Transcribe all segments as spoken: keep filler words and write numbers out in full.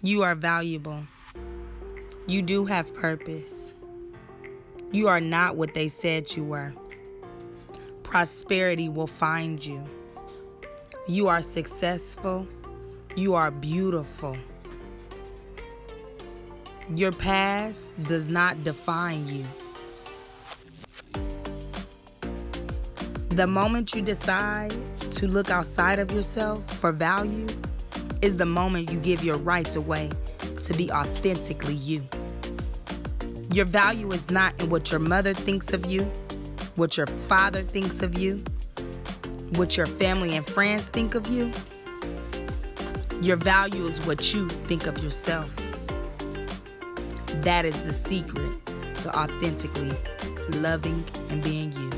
You are valuable. You do have purpose. You are not what they said you were. Prosperity will find you. You are successful. You are beautiful. Your past does not define you. The moment you decide to look outside of yourself for value is the moment you give your rights away to be authentically you. Your value is not in what your mother thinks of you, what your father thinks of you, what your family and friends think of you. Your value is what you think of yourself. That is the secret to authentically loving and being you.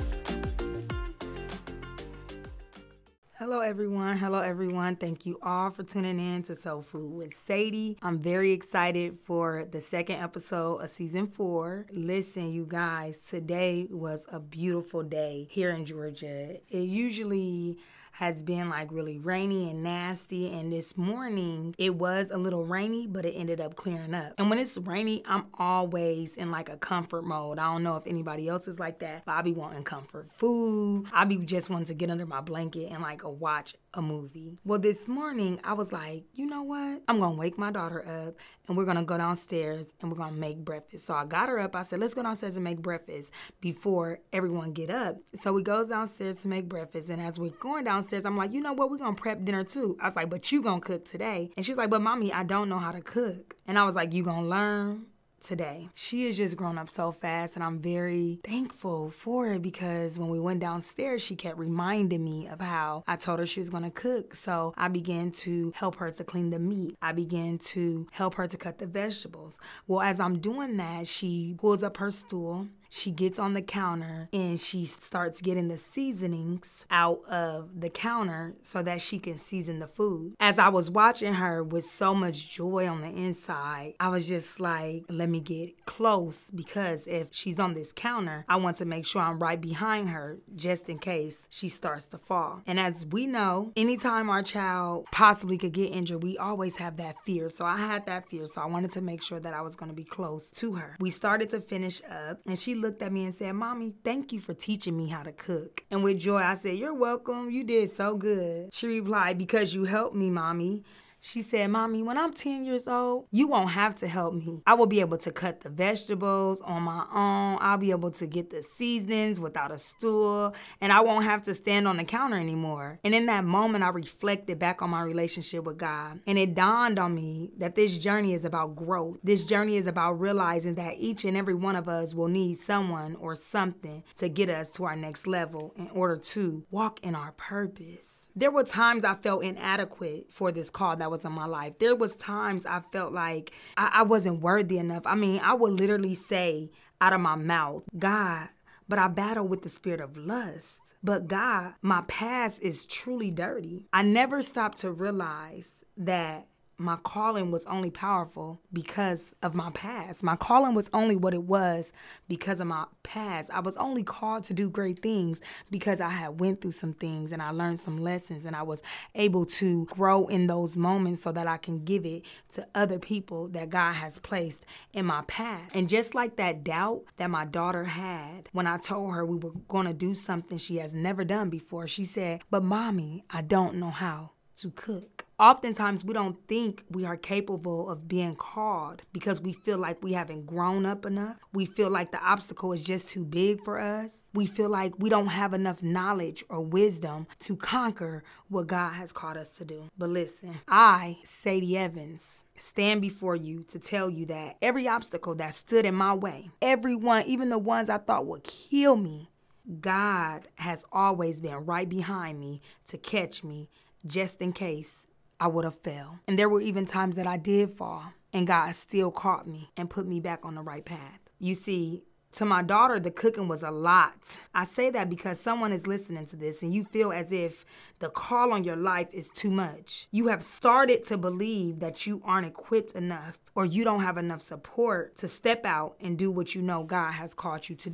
Hello everyone, hello everyone. Thank you all for tuning in to Soul Food with Sadie. I'm very excited for the second episode of season four. Listen, you guys, today was a beautiful day here in Georgia. It usually has been like really rainy and nasty, and this morning it was a little rainy, but it ended up clearing up. And when it's rainy, I'm always in like a comfort mode. I don't know if anybody else is like that, but I be wanting comfort food. I be just wanting to get under my blanket and like a watch a movie. Well, this morning I was like, you know what? I'm gonna wake my daughter up and we're gonna go downstairs and we're gonna make breakfast. So I got her up. I said, let's go downstairs and make breakfast before everyone get up. So we goes downstairs to make breakfast, and as we're going downstairs, I'm like, you know what? We're gonna prep dinner too. I was like, but you gonna cook today? And she's like, but mommy, I don't know how to cook. And I was like, you gonna learn today. She has just grown up so fast, and I'm very thankful for it because when we went downstairs, she kept reminding me of how I told her she was going to cook. So I began to help her to clean the meat. I began to help her to cut the vegetables. Well, as I'm doing that, she pulls up her stool. She gets on the counter and she starts getting the seasonings out of the counter so that she can season the food. As I was watching her with so much joy on the inside, I was just like, let me get close, because if she's on this counter, I want to make sure I'm right behind her just in case she starts to fall. And as we know, anytime our child possibly could get injured, we always have that fear. So I had that fear. So I wanted to make sure that I was going to be close to her. We started to finish up, and she looked at me and said, Mommy, thank you for teaching me how to cook. And with joy, I said, you're welcome. You did so good. She replied, because you helped me, Mommy. She said, Mommy, when I'm ten years old, you won't have to help me. I will be able to cut the vegetables on my own. I'll be able to get the seasonings without a stool, and I won't have to stand on the counter anymore. And in that moment, I reflected back on my relationship with God, and it dawned on me that this journey is about growth. This journey is about realizing that each and every one of us will need someone or something to get us to our next level in order to walk in our purpose. There were times I felt inadequate for this call that was in my life. There was times I felt like I, I wasn't worthy enough. I mean, I would literally say out of my mouth, God, but I battle with the spirit of lust. But God, my past is truly dirty. I never stopped to realize that my calling was only powerful because of my past. My calling was only what it was because of my past. I was only called to do great things because I had went through some things and I learned some lessons, and I was able to grow in those moments so that I can give it to other people that God has placed in my path. And just like that doubt that my daughter had when I told her we were going to do something she has never done before, she said, but Mommy, I don't know how to cook. Oftentimes, we don't think we are capable of being called because we feel like we haven't grown up enough. We feel like the obstacle is just too big for us. We feel like we don't have enough knowledge or wisdom to conquer what God has called us to do. But listen, I, Sadie Evans, stand before you to tell you that every obstacle that stood in my way, everyone, even the ones I thought would kill me, God has always been right behind me to catch me just in case I would have fell. And there were even times that I did fall, and God still caught me and put me back on the right path. You see, to my daughter, the cooking was a lot. I say that because someone is listening to this and you feel as if the call on your life is too much. You have started to believe that you aren't equipped enough, or you don't have enough support to step out and do what you know God has called you to do.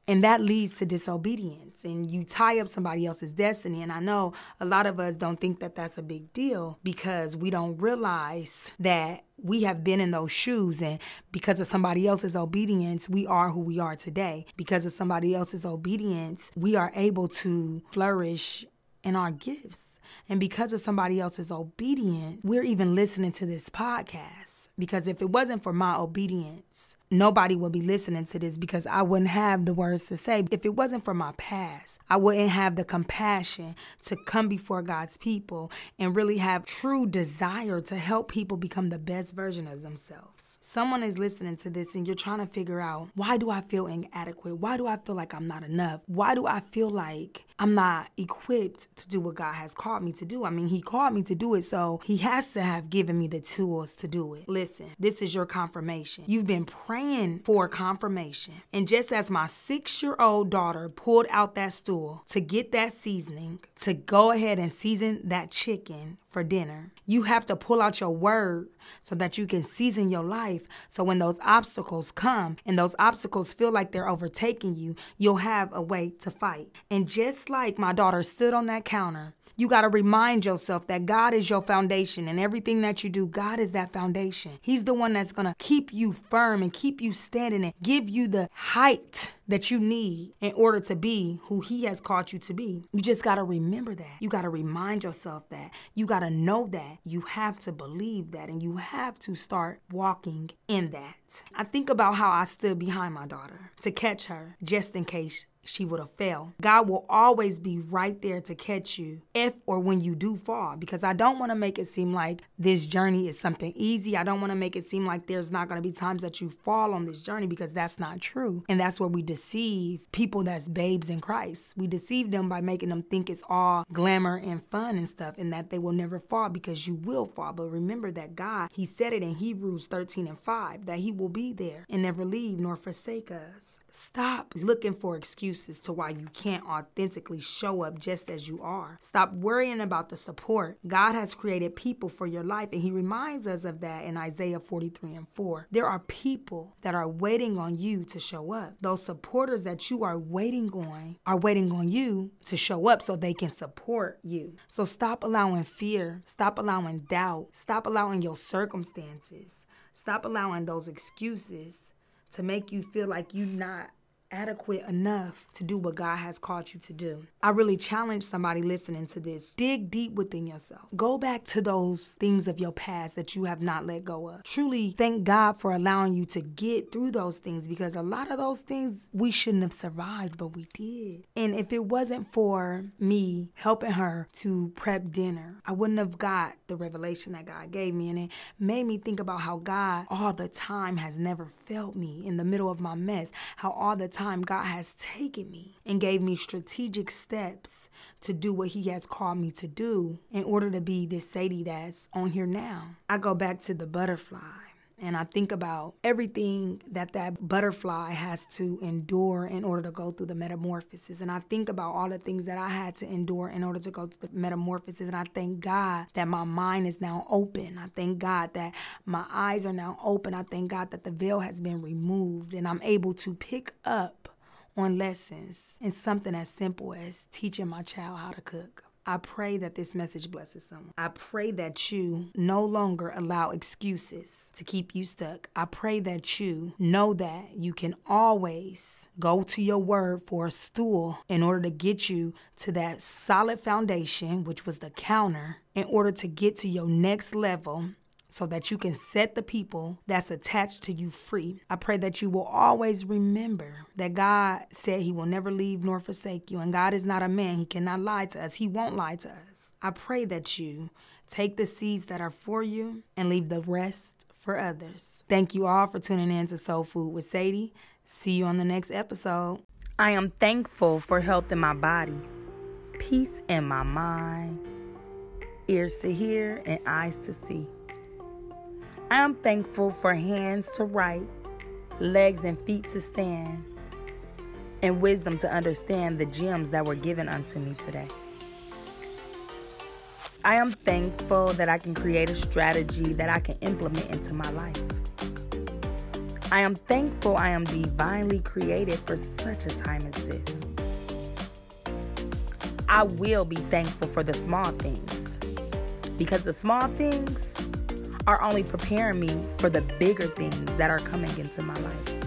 And that leads to disobedience, and you tie up somebody else's destiny. And I know a lot of us don't think that that's a big deal because we don't realize that we have been in those shoes, and because of somebody else's obedience, we are who we are today. Because of somebody else's obedience, we are able to flourish in our gifts. And because of somebody else's obedience, we're even listening to this podcast. Because if it wasn't for my obedience, nobody would be listening to this because I wouldn't have the words to say. If it wasn't for my past, I wouldn't have the compassion to come before God's people and really have true desire to help people become the best version of themselves. Someone is listening to this and you're trying to figure out, why do I feel inadequate? Why do I feel like I'm not enough? Why do I feel like I'm not equipped to do what God has called me to do? I mean, he called me to do it, so he has to have given me the tools to do it. Listen, this is your confirmation. You've been praying for confirmation. And just as my six-year-old daughter pulled out that stool to get that seasoning, to go ahead and season that chicken for dinner, you have to pull out your word so that you can season your life. So when those obstacles come and those obstacles feel like they're overtaking you, you'll have a way to fight. And just like my daughter stood on that counter, you got to remind yourself that God is your foundation, and everything that you do, God is that foundation. He's the one that's going to keep you firm and keep you standing and give you the height that you need in order to be who he has called you to be. You just got to remember that. You got to remind yourself that. You got to know that. You have to believe that, and you have to start walking in that. I think about how I stood behind my daughter to catch her just in case she would have failed. God will always be right there to catch you if or when you do fall, because I don't want to make it seem like this journey is something easy. I don't want to make it seem like there's not going to be times that you fall on this journey, because that's not true. And that's where we deceive people that's babes in Christ. We deceive them by making them think it's all glamour and fun and stuff, and that they will never fall, because you will fall. But remember that God, he said it in Hebrews thirteen and five, that he will be there and never leave nor forsake us. Stop looking for excuses to why you can't authentically show up just as you are. Stop worrying about the support. God has created people for your life, and he reminds us of that in Isaiah forty-three and four. There are people that are waiting on you to show up. Those supporters that you are waiting on are waiting on you to show up so they can support you. So stop allowing fear, stop allowing doubt, stop allowing your circumstances, stop allowing those excuses to make you feel like you're not adequate enough to do what God has called you to do. I really challenge somebody listening to this. Dig deep within yourself. Go back to those things of your past that you have not let go of. Truly thank God for allowing you to get through those things, because a lot of those things we shouldn't have survived, but we did. And if it wasn't for me helping her to prep dinner, I wouldn't have got the revelation that God gave me. And it made me think about how God all the time has never felt me in the middle of my mess, how all the time God has taken me and gave me strategic steps to do what he has called me to do in order to be this Sadie that's on here now. I go back to the butterfly, and I think about everything that that butterfly has to endure in order to go through the metamorphosis. And I think about all the things that I had to endure in order to go through the metamorphosis. And I thank God that my mind is now open. I thank God that my eyes are now open. I thank God that the veil has been removed, and I'm able to pick up on lessons in something as simple as teaching my child how to cook. I pray that this message blesses someone. I pray that you no longer allow excuses to keep you stuck. I pray that you know that you can always go to your word for a stool in order to get you to that solid foundation, which was the counter, in order to get to your next level, so that you can set the people that's attached to you free. I pray that you will always remember that God said he will never leave nor forsake you, and God is not a man. He cannot lie to us. He won't lie to us. I pray that you take the seeds that are for you and leave the rest for others. Thank you all for tuning in to Soul Food with Sadie. See you on the next episode. I am thankful for health in my body, peace in my mind, ears to hear and eyes to see. I am thankful for hands to write, legs and feet to stand, and wisdom to understand the gems that were given unto me today. I am thankful that I can create a strategy that I can implement into my life. I am thankful I am divinely created for such a time as this. I will be thankful for the small things, because the small things are only preparing me for the bigger things that are coming into my life.